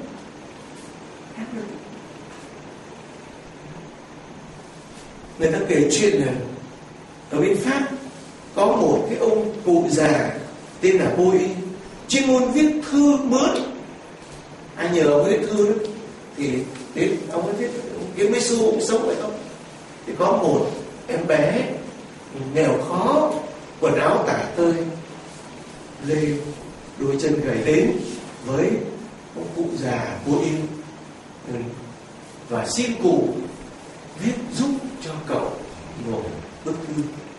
Người ta kể chuyện là ở bên Pháp có một cái ông cụ già tên là Bôi, chuyên môn viết thư mướn. Ai nhờ ông viết thư đó thì đến ông ấy viết kiếm mấy xu cũng sống vậy không. Thì có một em bé nghèo khó, quần áo tả tơi, lê đôi chân gầy đến với ông cụ già Bôi và xin cụ viết giúp cho cậu một bức thư.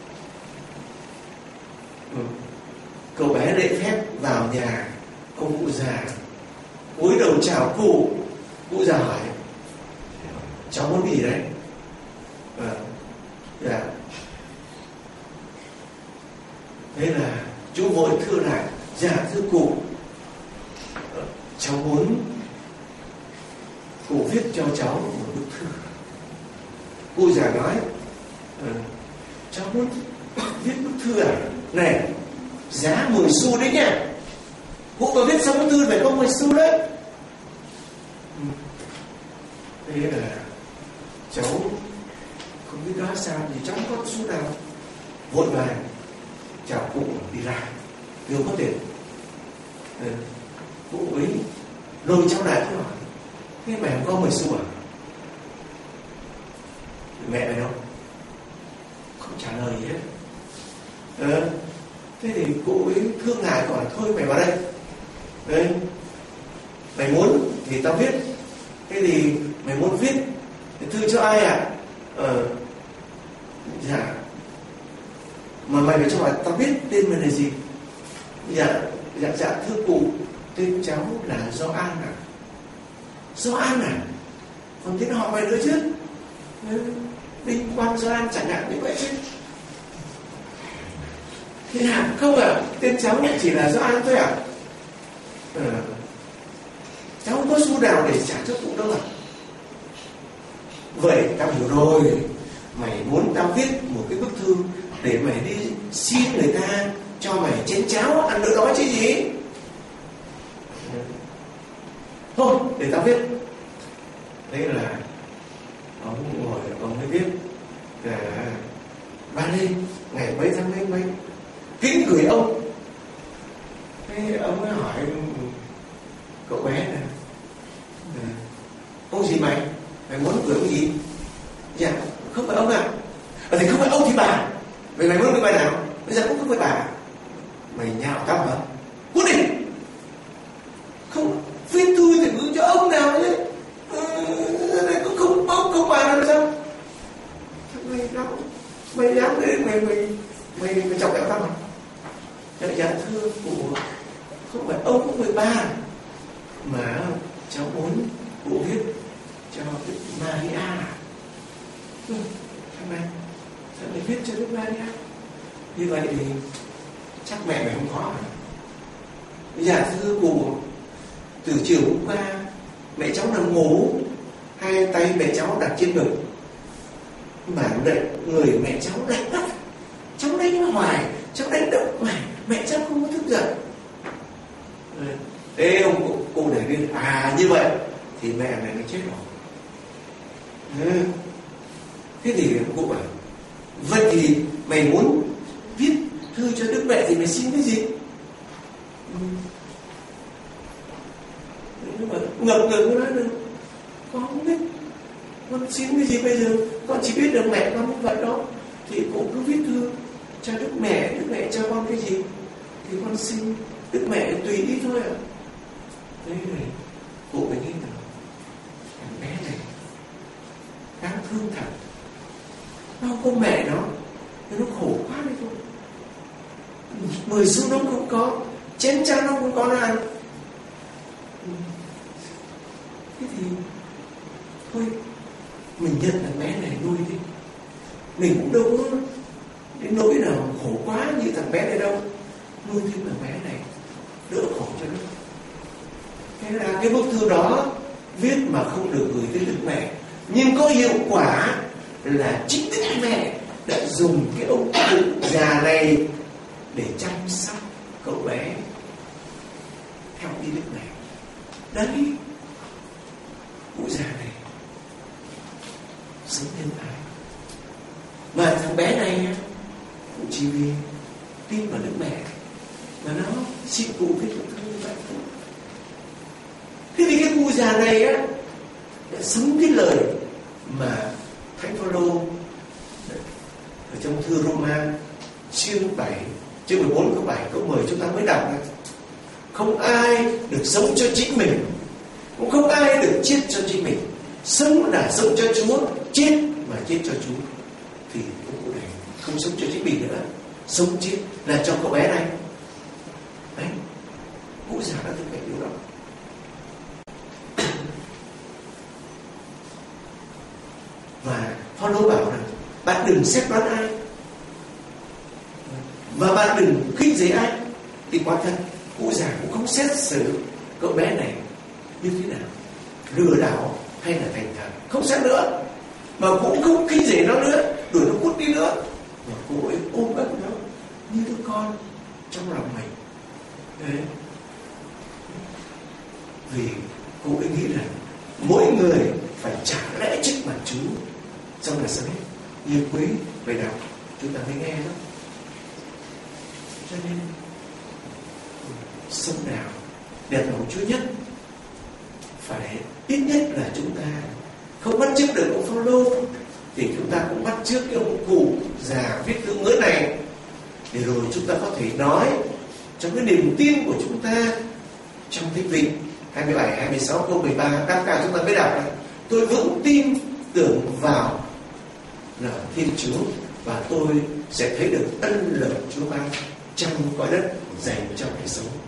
Cậu bé lễ phép vào nhà ông cụ già, cúi đầu chào cụ. Cụ già hỏi: cháu muốn gì đấy? Dạ. Thế là chú vội thưa lại: dạ thưa cụ, cháu muốn cụ viết cho cháu một bức thư. Cụ già nói: cháu muốn viết bức thư à? Này, giá 10 xu đấy nha. Cụ mà viết xong bức thư phải có 10 xu đấy. Thế là cháu không biết nói sao thì cháu không có xu nào, vội vàng chào cụ đi ra đưa có tiền. Cụ ấy lôi cháu lại hỏi: thế mày không có 10 xu à? Mẹ mày đâu? Không trả lời gì hết. Thế thì cụ ấy thương ngại hỏi: thôi mày vào đây. Đấy, mày muốn thì tao viết. Thế thì mày muốn viết thư cho ai à? Dạ. Mà mày phải cho hỏi tao biết tên mày là gì. Dạ thưa cụ, tên cháu là Gioan à? Gioan à? Còn tên họ mày nữa chứ? Đinh Quan Gioan chẳng hạn như vậy chứ. Thế hả? Không à? Tên cháu chỉ là Gioan thôi à? Cháu không có xu nào để trả cho cụ đâu à? Vậy tao hiểu rồi. Mày muốn tao viết một cái bức thư để mày đi xin người ta cho mày chén cháo ăn đỡ đói chứ gì. Thôi để tao viết. Đấy là ông ngồi ông mới viết là: ba Lê, ngày mấy tháng mấy kính gửi ông. Thế ông mới hỏi cậu bé này: ông gì mày muốn gửi ông gì? Dạ không phải ông à? Thì không phải ông thì bà. Vậy mày muốn gửi bài nào? Bây giờ cũng không phải bà. Mày nhạo tao hả? Cút đi. Không viết thư thì gửi cho ông nào chứ. Không bà làm sao? Mày dám đến mày chọc kẹo tao à? Dạ thưa cụ, không phải ông cũng phải bà, mà cháu muốn cụ viết cho Đức Maria. Thằng này sao mày viết cho Đức Maria? Như vậy thì chắc mẹ mày không có. Dạ thưa cụ, từ chiều hôm qua mẹ cháu nằm ngủ, hai tay mẹ cháu đặt trên ngực, mà người mẹ cháu đánh bắt, cháu đánh nó hoài, cháu đánh động mẹ cháu không có thức dậy. Ê ông cụ để viên như vậy thì mẹ mày nó chết rồi. Thế thì cụ bảo: vậy thì mày muốn viết thư cho Đức Mẹ thì mày xin cái gì? Nhưng mà ngập ngừng nó nói được: con không biết, con xin cái gì bây giờ, con chỉ biết được mẹ con như vậy đó. Thì cụ cứ viết thư cho Đức Mẹ cho con cái gì thì con xin Đức Mẹ tùy ý thôi ạ. Đấy này, cụ phải nghĩ rằng thằng bé này đáng thương thật, nó không có mẹ nó khổ quá đấy thôi. 10 xu nó không có, chén cháo nó không có ăn. Thế thì thôi mình nhận thằng bé này nuôi đi. Mình cũng đâu có đến nỗi nào khổ quá như thằng bé này đâu. Nuôi thêm thằng bé này đỡ khổ cho nó. Thế là cái bức thư đó viết mà không được gửi tới Đức Mẹ, nhưng có hiệu quả là chính Đức Mẹ đã dùng cái ông cụ già này để chăm sóc cậu bé theo ý Đức Mẹ. Đấy, cụ già này sống nhân ái. Mà thằng bé này cũng chỉ vì tin vào Đức Mẹ mà nó xin cụ viết một thư như vậy thôi. Thế thì cái cụ già này á đã sống cái lời mà Thánh Phaolô ở trong thư Roma chương 7 chương 14 câu 7 câu 10 chúng ta mới đọc: không ai được sống cho chính mình, cũng không ai được chết cho chính mình. Sống là sống cho Chúa, chết mà chết cho Chúa. Thì cái cụ này không sống cho chính mình nữa, sống chết là cho cậu bé này. Đấy, cụ già đã thực hiện điều đó. Và Phaolô bảo rằng bạn đừng xét đoán ai, và bạn đừng khinh dễ ai. Thì quả thật cụ già cũng không xét xử cậu bé này như thế nào, lừa đảo hay là thành thật, không xét nữa, mà cũng không khinh dễ nó nữa, đuổi nó cút đi nữa, mà cụ ấy ôm ấp nó như đứa con trong trong lòng mình. Đấy. Vì cô ấy nghĩ rằng mỗi người phải trả lẽ trước mặt Chúa trong đời sống yêu quý về đọc chúng ta mới nghe đó. Cho nên sống nào đẹp lòng Chúa nhất phải ít nhất là chúng ta không bắt chước được ông Phao-lô thì chúng ta cũng bắt chước cái ông cụ già viết thư mới này, để rồi chúng ta có thể nói trong cái niềm tin của chúng ta trong Thánh vị 27, 26 câu 13 các cả chúng ta mới đọc này: tôi vững tin tưởng vào lời Thiên Chúa và tôi sẽ thấy được ân lộc Chúa ban trong cõi đất dành cho đời sống.